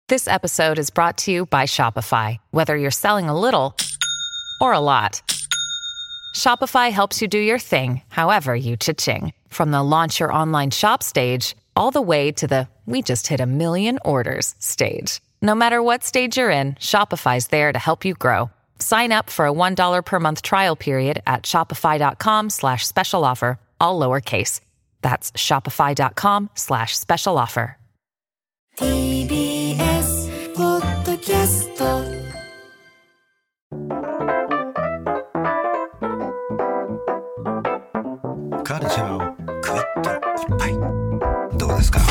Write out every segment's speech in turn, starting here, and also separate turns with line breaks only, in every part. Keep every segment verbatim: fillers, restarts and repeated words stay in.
This episode is brought to you by Shopify. Whether you're selling a little or a lot, Shopify helps you do your thing, however you cha-ching. From the launch your online shop stage, all the way to the we just hit a million orders stage. No matter what stage you're in, Shopify's there to help you grow. Sign up for a one dollar per month trial period at shopify.com slash special offer, all lowercase. That's shopify.com slash special offer.
ティービーエス ポッドキャスト
カルチャーをクイッといっぱいどうですか。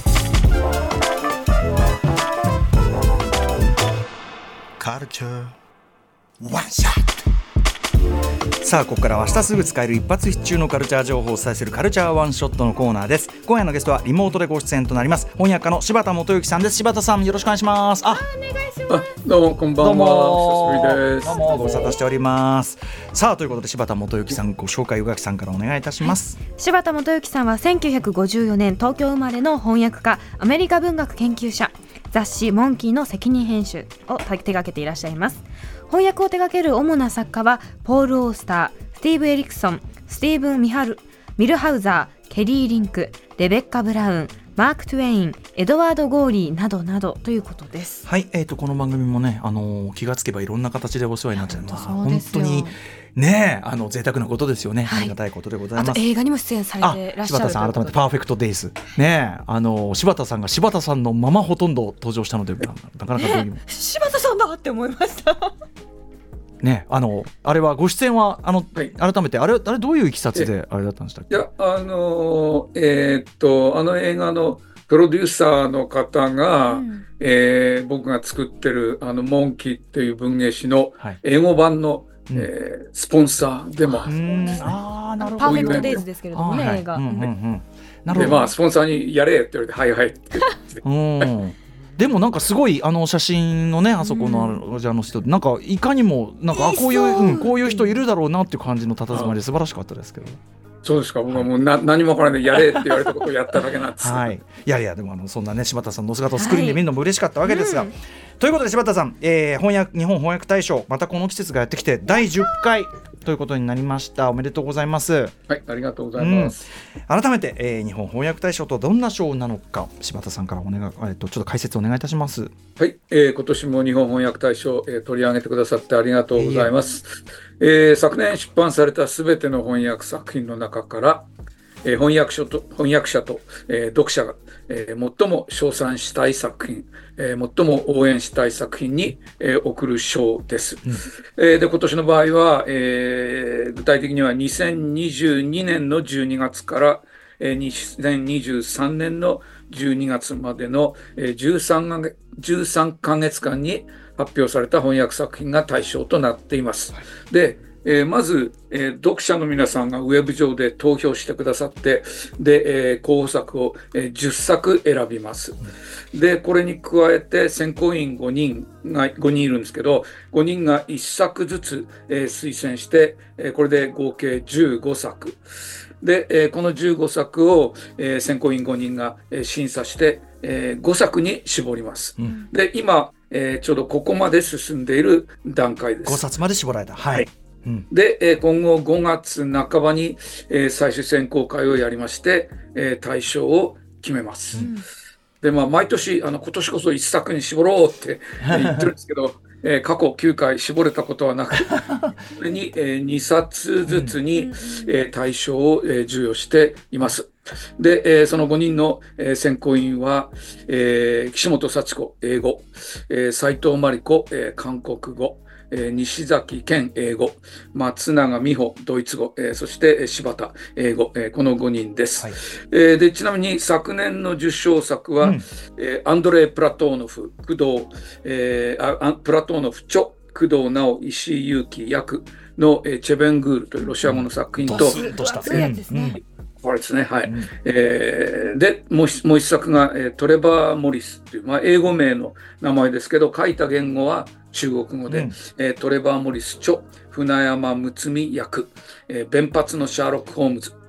カルチャーワンショット。さあここからは明日すぐ使える一発必中のカルチャー情報をお伝えするカルチャーワンショットのコーナーです。今夜のゲストはリモートでご出演となります翻訳家の柴田元幸さんです。柴田さんよろしくお願いします。あ、
お願いします。どうもこんばんは。久しぶりです。
どうもご無沙汰しております。さあということで柴田元幸さんご紹介宇垣さんからお願いいたします。
はい、柴田元幸さんはせんきゅうひゃくごじゅうよねん東京生まれの翻訳家、アメリカ文学研究者、雑誌モンキーの責任編集を手掛けていらっしゃいます。翻訳を手掛ける主な作家はポール・オースター、スティーブ・エリクソン、スティーブン・ミハル、ミルハウザー、ケリー・リンク、レベッカ・ブラウン、マーク・トゥエイン、エドワード・ゴーリーなどなどということです。
はい、えー、とこの番組もね、あのー、気がつけばいろんな形でお世話になっちゃいます。
本当
にねえ、あの贅沢なことですよね、はい、ありがたいことでございます。
あと映画にも出演されてらっしゃる。
柴田さん改めてパーフェクトデイズねえ、あのー、柴田さんが柴田さんのままほとんど登場したのでなかなかどういう
柴田さんだって思いました
ね、あのあれはご出演はあの、はい、改めてあれあれどういういきさつであれだったんでしたっけ。
いやあのえー、っとあの映画のプロデューサーの方が、うんえー、僕が作ってるあのモンキーっていう文芸誌の英語版の、はいえー、スポンサーでもあるんですね。
あなるほど。パーフェクトデイズですけれどもね、映画、うんうんうん、
なるほど。でまあスポンサーにやれって言われてはいはいって言って
うんでもなんかすごいあの写真のねあそこのあの人なんかいかにもなんかこういう、うん、こういう人いるだろうなっていう感じの佇まいで素晴らしかったですけど。
そうですか。僕はもうな、はい、何もからねやれって言われたことをやっただけなんです、
はい、いやいやでもあのそんなね柴田さんの姿をスクリーンで見るのも嬉しかったわけですが、はいうん、ということで柴田さん、えー、翻訳日本翻訳大賞またこの季節がやってきてだいじゅっかいということになりました。おめでとうございます。
はい、ありがとうございます、
うん、改めて、えー、日本翻訳大賞とどんな賞なのか柴田さんからお願い、えー、とちょっと解説お願いいたします。
はい、えー、今年も日本翻訳大賞、えー、取り上げてくださってありがとうございます、えーえー、昨年出版されたすべての翻訳作品の中からえー、翻訳者と、翻訳者と、えー、読者が、えー、最も称賛したい作品、えー、最も応援したい作品に、えー、贈る賞です、うんえー、で今年の場合は、えー、具体的にはにせんにじゅうにねんのじゅうにがつから、えー、にせんにじゅうさんねんのじゅうにがつまでの、えー、じゅうさんかげつかんに発表された翻訳作品が対象となっています、はい、でえー、まず、えー、読者の皆さんがウェブ上で投票してくださってで、えー、候補作を、えー、じゅっさく選びます。でこれに加えて選考委員ごにんがごにんいるんですけどごにんがいっさくずつ、えー、推薦して、えー、これで合計じゅうごさくで、えー、このじゅうごさくを、えー、選考委員ごにんが、えー、審査して、えー、ごさくに絞ります、うん、で今、えー、ちょうどここまで進んでいる段階です。
ごさつまで絞られた。はい、はい
うん、で、えー、今後ごがつなかばに、えー、最終選考会をやりまして、えー、大賞を決めます、うん、で、まあ、毎年あの今年こそいっさくに絞ろうって言ってるんですけどえー、過去きゅうかい絞れたことはなくそれに、えー、にさつずつに、うんえー、大賞を、えー、授与しています。で、えー、そのごにんの、えー、選考委員は、えー、岸本幸子英語、えー、斉藤真理子、えー、韓国語えー、西崎健英語、松永美穂ドイツ語、えー、そして柴田英語、えー、このごにんです、はいえー、でちなみに昨年の受賞作は、うんえー、アンドレイ・プラトーノフ工藤、えー、あプラトーノフ著工藤直石井祐樹役の、えー、チェベングールというロシア語の作品と、うん、ドス
としたやつですね、うん
これですね、はいうんえー、でもう一、もう一作が、えー、トレバー・モリスという、まあ、英語名の名前ですけど書いた言語は中国語で、うんえー、トレバー・モリス著船山睦美役、えー、弁髪のシャーロック・ホームズ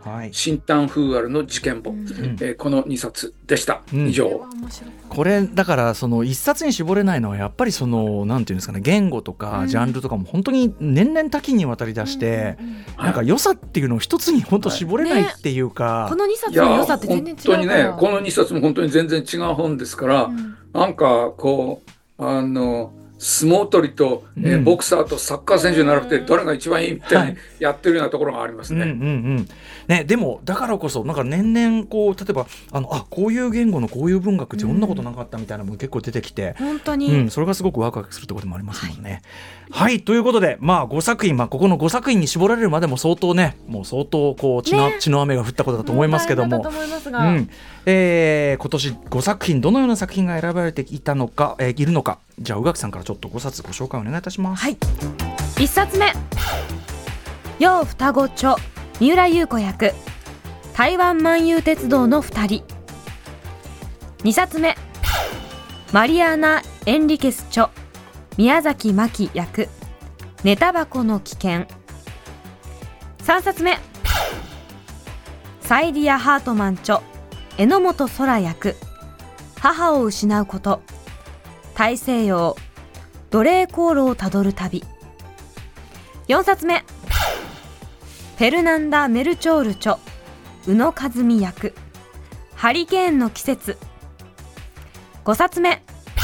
はい、
新丹風アルの事件簿、
うん
えー、このにさつでした、
うん、
以上。
面白い。
これだからその一冊に絞れないのはやっぱりそのなんていうんですかね、言語とかジャンルとかも本当に年々多岐にわたり出して、うんうんうん、なんか良さっていうのを一つに本当絞れないっていうか、はいね、
このにさつの良さって全然違うから。
本当にね、このにさつも本当に全然違う本ですから、うん、なんかこうあの相撲取りと、うんえー、ボクサーとサッカー選手になるってどれが一番いいみたいにやってるようなところがありますね。
うんうんうんね、でもだからこそなんか年々こう例えばあのあこういう言語のこういう文学ってこんなことなかったみたいなのも結構出てきて、
本当に、
うん、それがすごくワクワクするところでもありますもんね。はい、はい、ということで、まあ、ごさく品、まあ、ここのごさく品に絞られるまでも相当ねもう相当こう血の、ね、血の雨が降ったことだと思いますけども、
も
うん、えー、今年ごさく品どのような作品が選ばれていたのか、えー、いるのか、じゃあ宇垣さんからちょっとごさつご紹介お願いいたします。
はい、いっさつめ楊双子著三浦祐子役台湾万有鉄道のふたり。にさつめマリアーナ・エンリケス著宮崎真希役寝タバコの危険。さんさつめサイリア・ハートマン著榎本空役母を失うこと大西洋奴隷航路をたどる旅。よんさつめフェルナンダ・メルチョール著宇野和美役ハリケーンの季節。ごさつめ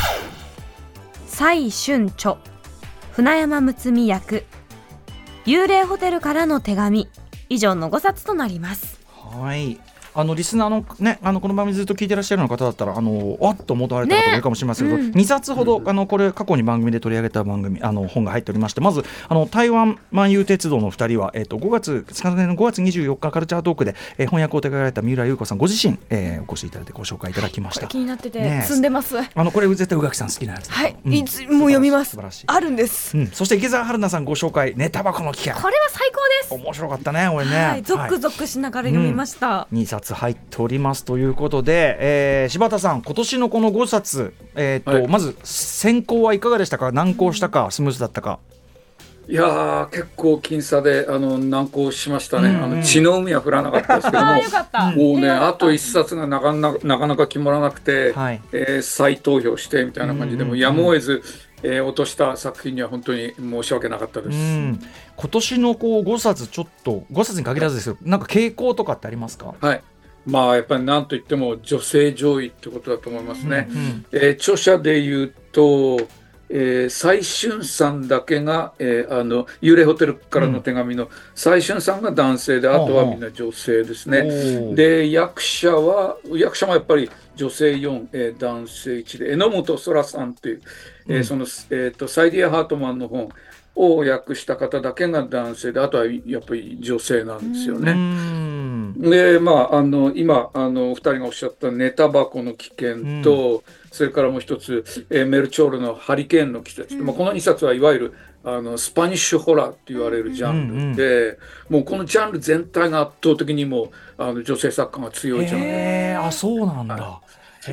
蔡春著船山睦美役幽霊ホテルからの手紙。以上のごさつとなります。
はい、あのリスナーのね、あのこの番組ずっと聞いてらっしゃるような方だったらあのあっと思われた方がいるかもしれませんけど、ねうん、にさつほどあのこれ過去に番組で取り上げた番組あの本が入っておりまして、まずあの台湾万有鉄道のふたりは、えー、とごがつ昨年のごがつにじゅうよっかカルチャートークで、えー、翻訳を手掛けられた三浦祐子さんご自身、えー、お越しいただいてご紹介いただきました。
気になってて、ね、積んでます。
あのこれ絶対宇垣さん好きなやつ。
はい、うん、いつも読みます。素晴らしいあるんです、
うん、そして池澤春菜さんご紹介寝タバコの危険。
これは最高です。
面白かったねこれね、
はい、ゾクゾクしながら読みました、は
いうん、にさつ入っておりますということで、えー、柴田さん今年のこのごさつ、えーとはい、まず選考はいかがでしたか。難航したかスムーズだったか。
いやー結構僅差であの難航しましたね、うんうん、あの血の海は降らなかったですけどももうねあといっさつがなかなかなかなか決まらなくて、はいえー、再投票してみたいな感じで、うんうん、もうやむを得ず、えー、落とした作品には本当に申し訳なかったです。
うん今年のこうごさつちょっとごさつに限らずですけどなんか傾向とかってありますか。
はいまあやっぱり何といっても女性上位ってことだと思いますね、うんうんえー、著者でいうと、えー、蔡春さんだけが、えー、あの幽霊ホテルからの手紙の蔡春さんが男性で、うん、あとはみんな女性ですね。で役者は役者もやっぱり女性よん、えー、男性いちで榎本空さんという、うんえーそのえー、とサイディア・ハートマンの本を訳した方だけが男性であとはやっぱり女性なんですよね。うんでまあ、あの今あのお二人がおっしゃった寝タバコの危険と、うん、それからもう一つ、えー、メルチョールのハリケーンの季節、うんまあ、このにさつはいわゆるあのスパニッシュホラーって言われるジャンルで、うんうん、もうこのジャンル全体が圧倒的にもうあの女性作家が強いジャンル。
へーあそうなんだ、
はい、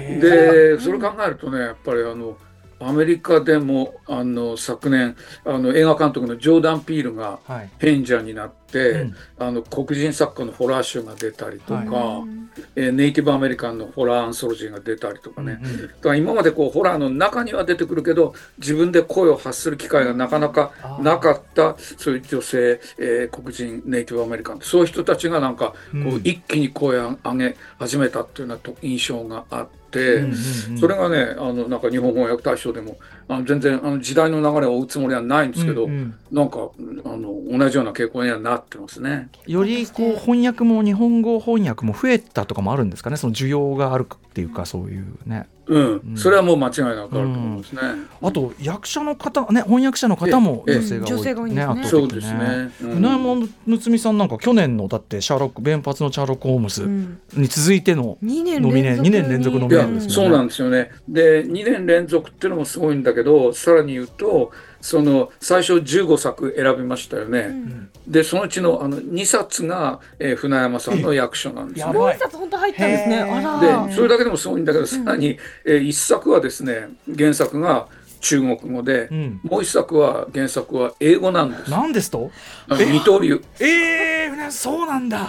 でそれ考えるとねやっぱりあのアメリカでもあの昨年あの映画監督のジョーダン・ピールが編者になって、はいうん、あの黒人作家のホラー集が出たりとか、はいえー、ネイティブアメリカンのホラーアンソロジーが出たりとかね、うんうん、だから今までこうホラーの中には出てくるけど自分で声を発する機会がなかなかなかったそういう女性、えー、黒人ネイティブアメリカンそういう人たちがなんかこう、うん、一気に声を上げ始めたっていうような印象があって、うんうんうん、それがねあのなんか日本翻訳大賞でもあの全然あの時代の流れを追うつもりはないんですけど、うんうん、なんかあの同じような傾向にはなってますね。
よりこう翻訳も日本語翻訳も増えたとかもあるんですかね。その需要があるっていうかそういうね。
うん、うん、それはもう間違いなくあると思いますね、
うん、あと役者の方ね翻訳者の方も女性が多い、
女性が多いんですね。
そうですね。
船山睦美さんなんか去年のだってシャーロック弁髪のシャーロックホームズに続いてのノミネートにねん連続ノミネートですね。
そうなんですよね。でにねん連続っていうのもすごいんだけどさらに言うとその最初じゅうごさく選びましたよね、うん、でそのうち の, あのにさつが、えー、船山さんの役所なんですね。
もういっさつ本当入ったんですね。あら
でそれだけでもすごいんだけどさらに、えー、いっさくはですね原作が中国語で、うん、もういっさくは原作は英語なんです。
なんですと
二刀流。
えー、そうなんだ。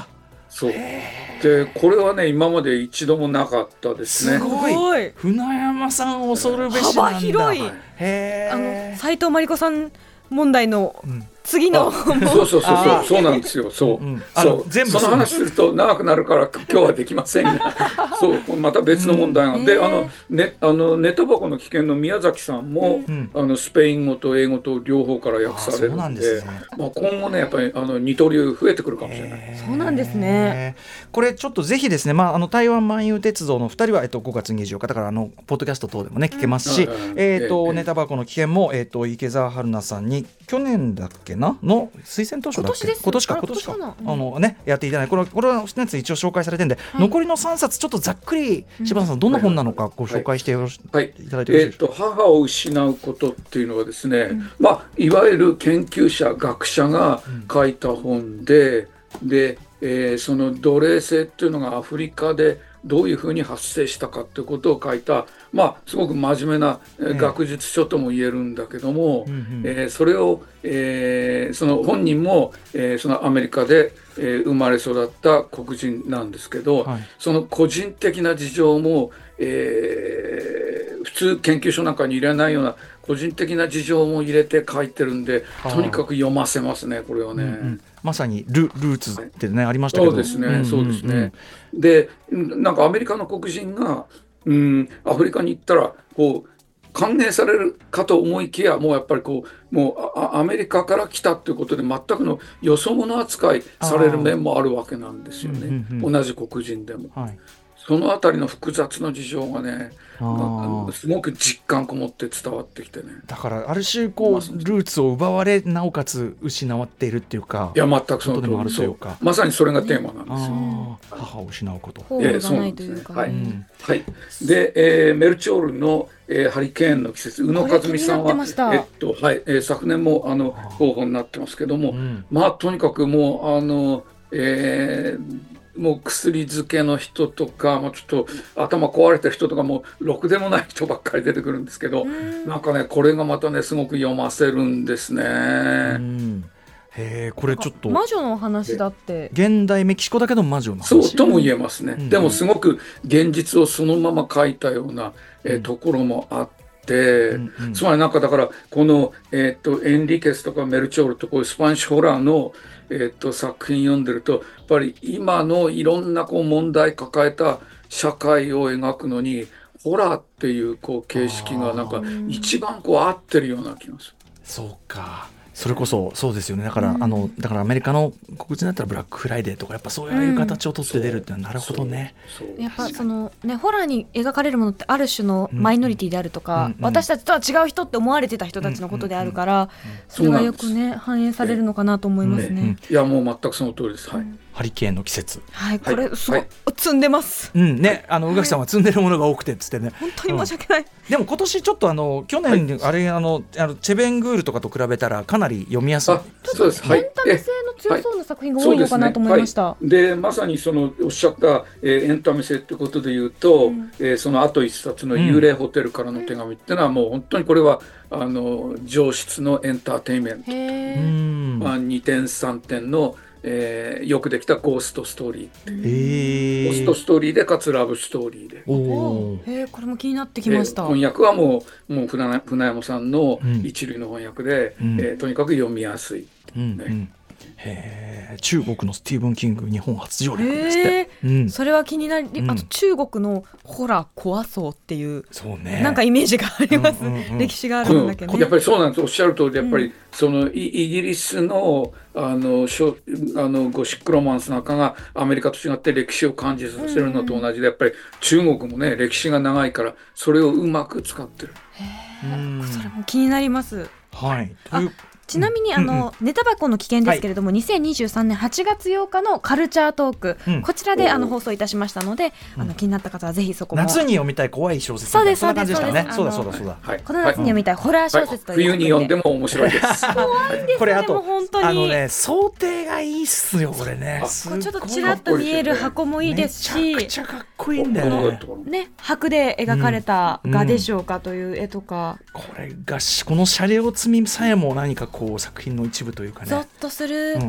そうでこれはね今まで一度もなかったですね。
すごい。
すごい
船山さん恐るべしなんだ。
幅広い。
へ
あの
ー。
斉藤真理子さん問題の次の、
あそうそうそうそうそうなんですよ。そう、
うんあの
そう
全部
その話すると長くなるから今日はできませんがそうまた別の問題が、
うん
で
へー
あのねあのネタ箱の危険の宮崎さんも、
うん
あのスペイン語と英語と両方から訳される
あそうなん
んで
ですね
まあ、今後ねやっぱりあの二刀流増えてくるかもしれない。
へー
そうなんですね。
これちょっとぜひですね、まあ、あの台湾万有鉄道のふたりは、えっと、ごがつにじゅうよっかだからあのポッドキャスト等でもね聞けますし、
うんうん
えー
ええ
とネタ箱の危険も、えー、と池澤春菜さんに去年だっけなの推薦図書だっけ
今年です
今年か
あ
今年か
今年かな
あの、ね、やっていただいてこれはこれはやつ一応紹介されてるんで、
い
残りのさんさつちょっとざっくり柴田さんどんな本なのかご紹介してよろし、
はい
いただいてよろしい
えー、
でしょうか。
と母を失うことっていうのはですね、まあ、いわゆる研究者学者が書いた本で、で、えーその奴隷制っていうのがアフリカでどういうふうに発生したかということを書いた、まあ、すごく真面目なえー
ええ
学術書とも言えるんだけども、
うんうん
えーそれを、えーその本人も、えーそのアメリカで、えー生まれ育った黒人なんですけど、
はい
その個人的な事情も、えー普通研究所なんかに入れないような個人的な事情も入れて書いてるんで、
あー
とにかく読ませますねこれはね。
うんうんまさに ル, ルーツってねありましたけど
そうですね、
んんん
そうですね。で、なんかアメリカの黒人が、うん、アフリカに行ったらこう歓迎されるかと思いきや、もうやっぱりこうもうあアメリカから来たということで全くのよそ者扱いされる面もあるわけなんですよね、
うんうんうん
同じ黒人でも。
はい
そのあたりの複雑な事情がね、
あー
すごく実感こもって伝わってきてね。
だからある種こうルーツを奪われなおかつ失っているっていうか
いや全くその
ことでもある
通り、
というか
まさにそれがテーマなんですよ。
あー母を失うこと。
ホームがないというか、
はい
うん
はい、で、えーメルチョールの、えーハリケーンの季節、宇野和美さんは
これ気になってました
えっとはいえー昨年もあの候補になってますけども、
うん
まあとにかくもうあの、えーもう薬漬けの人とか、もうちょっと頭壊れてる人とか、もうろくでもない人ばっかり出てくるんですけど、なんかねこれがまたねすごく読ませるんですね。
うんへえこれちょっと
魔女のお話だって
現代メキシコだけど魔女の話
そうとも言えますね、
うん
でもすごく現実をそのまま書いたような、えーところもあって、
うんうん
つまりなんかだからこの、えー、とエンリケスとかメルチョールとこういうスパニッシュホラーの、えー、と作品読んでるとやっぱり今のいろんなこう問題抱えた社会を描くのにホラーっていうこう形式がなんか一番こう合ってるような気がする。
そうかそれこそそうですよねだから、あのだからアメリカの黒人だったらブラックフライデーとかやっぱそういう形を取って出るってのはなるほどね、
そう
やっぱそのねホラーに描かれるものってある種のマイノリティであるとか、
うんうん
私たちとは違う人って思われてた人たちのことであるから、それがよくね反映されるのかなと思いますね。
うんうん
いやもう全くその通りです。はい、
ハリケーンの季節
はいこれすごい、
はい
積んでます。
うんねあの宇垣さんは積んでるものが多くてっつってね
本当に申し訳ない。
でも今年ちょっとあの去年、あれあのあのチェベングールとかと比べたらかなり読みやすい
あそうです、はい
エンタメ性の強そうな作品が多いのかなと思いました。
そうですねはい、でまさにそのおっしゃった、えーエンタメ性ってことで言うと、
うん
えーそのあと一冊の幽霊ホテルからの手紙っていうのはもう本当にこれはあの上質のエンターテインメント、
へ
う
ー
ん
まあ、にてんさんてんの、えーよくできたゴーストストーリーっていう、
え
ゴーストストーリーでかつラブストーリーで。
おお
へーこれも気になってきました。
で翻訳はもうもう船船山さんの
うん
一流の翻訳で、
うん
えーとにかく読みやすい。
うんうんへー中国のスティーブン・キング日本初上陸ですっ
へ
て、うん、
それは気になり、
うん
あと中国のホラー怖そうっていう
そうね
なんかイメージがあります、
うんうんうん
歴史があるんだけどね。
やっぱりそうなんです。おっしゃる通り、やっぱり、
うん
そのイイギリスのあのしょあのゴシックロマンスなんかがアメリカと違って歴史を感じさせるのと同じで、やっぱり中国もね歴史が長いからそれをうまく使ってる。
うん
それも気になります。
はいという
ちなみにあの、ネタ箱の危険ですけれども、にせんにじゅうさんねんはちがつようかのカルチャートーク、
うん
こちらであの放送いたしましたので、あの気になった方はぜひそこも
夏に読みたい怖い小説
そうです
そんな感じでしたね
そです
そううだそうだそうだ
はい、
この夏に読みたいホラー小説という
はい、冬に読んでも面白いです。
でも
これあと
本当に
あのね想定がいいっすよこれね
あ
すごい
ちょっとちらっと見える箱もいいですし、
めちゃくちゃかっこいいんだよね
ね、白で描かれた画でしょうかという絵とか、
これがしこのシャレオツみさえも何かこう作品の一部というかね
ゾッとする、
うん
ひょ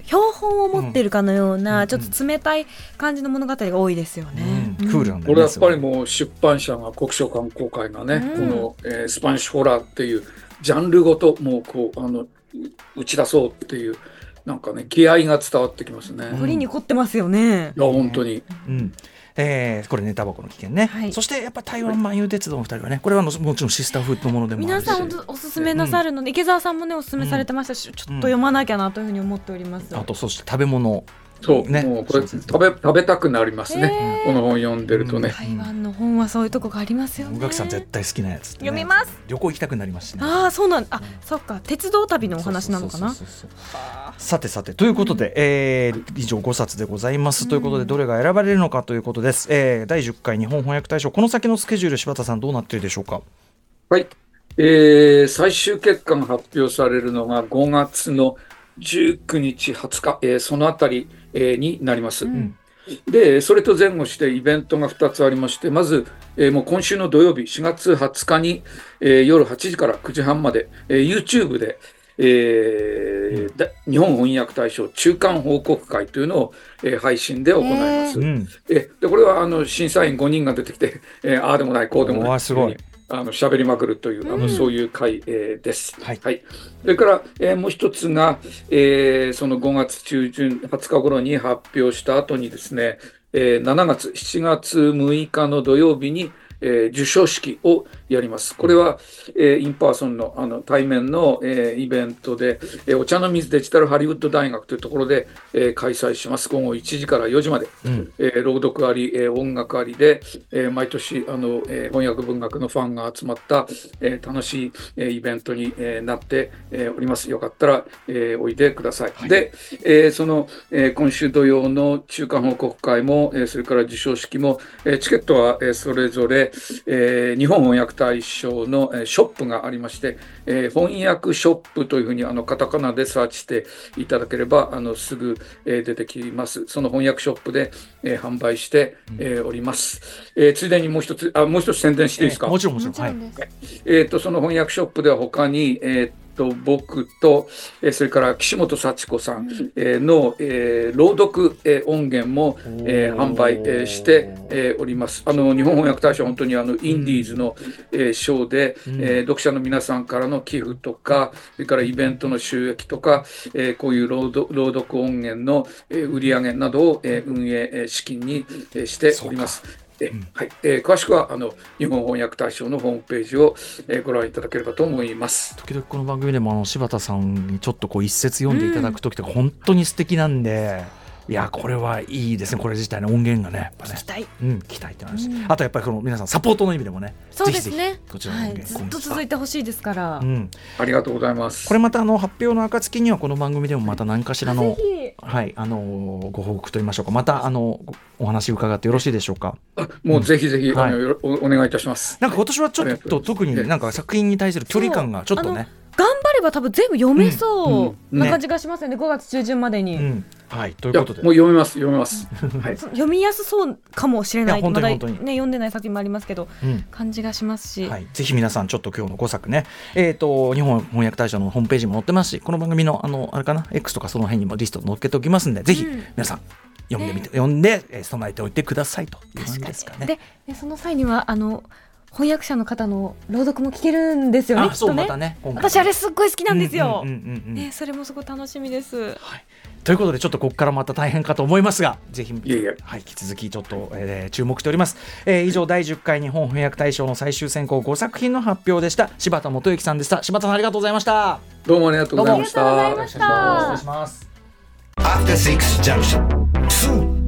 標本を持ってるかのような、うん、ちょっと冷たい感じの物語が多いですよね、
うんうん、クールなんだね。
これやっぱりもう出版社が国書観光会がね、うん、この、えー、スパニッシュホラーっていうジャンルごともうこうあの打ち出そうっていうなんかね気合が伝わってきますね。
凝りに凝ってますよね。
いや本当に、
うんえー、これねタバコの危険ね、はい、そしてやっぱ台湾万有鉄道のふたりはねこれはもちろんシスターフードものでもあるし
皆さんおすすめなさるので、うん、池澤さんもねおすすめされてましたし、うん、ちょっと読まなきゃなというふうに思っております、
あとそして食べ物
そうね、もうこれ食べ、食べたくなりますね、この本読んでるとね、
うん、台湾の本はそういうとこがありますよね。
宇垣さん絶対好きなやつ、ね、
読みます。
旅行行きたくなりますしね。
ああそうなんあ、うん、そっか鉄道旅のお話なのかな。
さてさてということで、うんえー、以上ごさつでございます、うん、ということでどれが選ばれるのかということです、えー、だいじゅっかい日本翻訳大賞この先のスケジュール柴田さんどうなっているでしょうか。
はい、えー、最終結果が発表されるのがごがつのじゅうくにちはつか、えー、そのあたりえー、になります、うん、でそれと前後してイベントがふたつありましてまず、えー、もう今週の土曜日しがつはつかに、えー、夜はちじからくじはんまで、えー、YouTube で、えーうん、日本翻訳大賞中間報告会というのを、えー、配信で行います、えー、でこれはあの審査員ごにんが出てきて、えー、ああでもないこうでもない
すごい
あの喋りまくるという、あの、うん、そういう会、えー、です、はいはい、それから、えー、もう一つが、えー、そのごがつちゅうじゅんはつか頃に発表した後にですね、えー、しちがつしちがつむいかの土曜日にえー、授賞式をやります。これは、えー、インパーソンの、あの対面の、えー、イベントで、えー、お茶の水デジタルハリウッド大学というところで、えー、開催します。午後いちじからよじまで、うんえー、朗読あり、えー、音楽ありで、えー、毎年あの、えー、翻訳文学のファンが集まった、えー、楽しい、えー、イベントに、えー、なって、えー、おります。よかったら、えー、おいでください。はい、で、えー、その、えー、今週土曜の中間報告会も、えー、それから授賞式も、えー、チケットは、えー、それぞれえー、日本翻訳大賞の、えー、ショップがありまして、えー、翻訳ショップというふうにあのカタカナでサーチしていただければあのすぐ、えー、出てきます。その翻訳ショップで、えー、販売して、えー、おります、えー、ついでにもう一つあもう一つ宣伝していいですか。
えー、もちろんもちろん、はい
えー、とその翻訳ショップでは他に、えーと僕と、えー、それから岸本幸子さん、えー、の、えー、朗読、えー、音源も、えー、販売、えー、して、えー、おります。あの日本翻訳大賞は本当にあのインディーズの、えー、賞で、うんえー、読者の皆さんからの寄付とかそれからイベントの収益とか、えー、こういう朗読、朗読音源の、えー、売り上げなどを、えー、運営、えー、資金に、えー、しております。えうんはいえー、詳しくはあの日本翻訳大賞のホームページを、えー、ご覧いただければと思います。
時々この番組でもあの柴田さんにちょっとこう一節読んでいただくときって本当に素敵なんで、いやこれはいいですね。これ自体の音源がねやっぱね
聞きたい、
うん、聞きたいって話、うん、あとやっぱりこの皆さんサポートの意味でもね
そうですね
ぜひぜひこちらの音源、
はい、ずっと続いてほしいですから、
うん、
ありがとうございます。
これまたあの発表の暁にはこの番組でもまた何かしらの、はいあのご報告といいましょうかまたあのお話伺ってよろしいでしょうか。
あもうぜひぜひ、うんはい、あの お, お願いいたします。
なんか今年はちょっと特になんか作品に対する距離感がちょっとね
頑張れば多分全部読めそうな感じがしますよね、うんうんね、ごがつちゅうじゅんまでに、うん
はい、ということで
もう読めます読めます、はい、
読みやすそうかもしれない。まだ、ね、読んでない作品もありますけど、うん、感じがしますし、
はい、ぜひ皆さんちょっと今日のごさくね、えー、と日本翻訳大賞のホームページも載ってますしこの番組のあのあれかな X とかその辺にもリスト載っけておきますんで、ぜひ皆さん読んでみて、ね、読んで、えー、備えておいてくださいという感じですかね。
ででその際にはあの翻訳者の方の朗読も聞けるんですよね。
あ、そうまたね。
私あれすっごい好きなんですよ。
うんうんうんうん
ね、それもすごい楽しみです。はい、
ということでちょっとここからまた大変かと思いますが、ぜひ
いやいや、
はい、引き続きちょっと、えー、注目しております。えー、以上だいじゅっかい日本翻訳大賞の最終選考ごさく品の発表でした。柴田元幸さんでした。柴田さんありがとうございました。
どうもありがとうございました。
ありがとうございました。
失礼します。
アフターシックスジャンクションツー。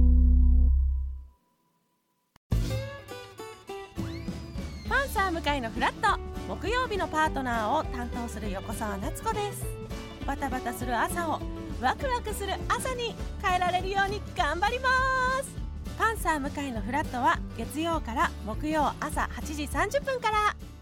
向井のフラット木曜日のパートナーを担当する横澤夏子です。バタバタする朝をワクワクする朝に変えられるように頑張ります。パンサー向井のフラットは月曜から木曜朝はちじさんじゅっぷんから。